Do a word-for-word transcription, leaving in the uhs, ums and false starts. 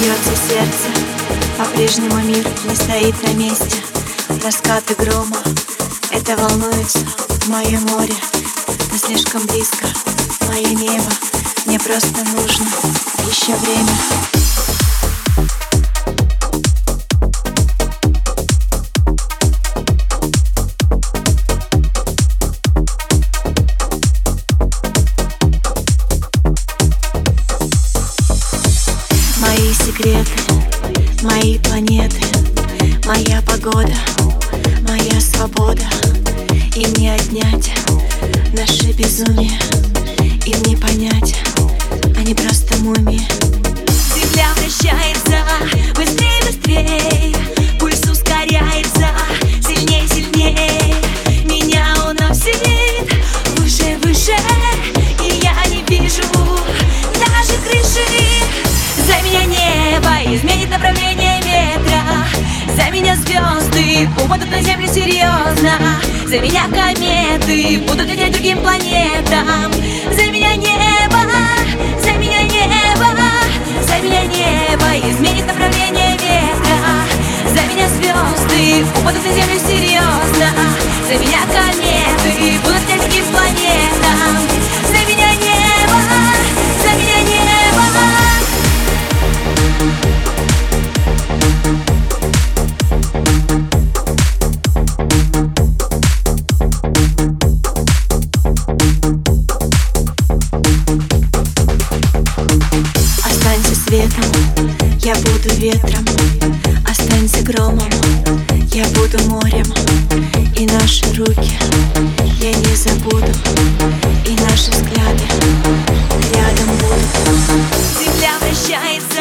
Бьется сердце, по-прежнему мир не стоит на месте. Раскаты грома, это волнуется мое море. Мы слишком близко, мое небо. Мне просто нужно еще время. Мои секреты, мои планеты, моя погода, моя свобода. Им не отнять наше безумие, им не понять, они просто мумии. Земля вращается быстрее, быстрее, пульс ускоряется сильнее, сильнее. Меня он уносит выше, выше, и я не вижу даже крыши. За меня небо изменит направление ветра, за меня звезды упадут на землю серьезно, за меня кометы будут лететь другим планетам. За меня небо, за меня небо, за меня небо изменит направление ветра, за меня звезды упадут на землю серьезно, за меня кометы будут лететь другим планетам. За меня небо, за меня небо. Останься светом, я буду ветром. Останься громом, я буду морем. И наши руки я не забуду, и наши взгляды рядом будут. Земля вращается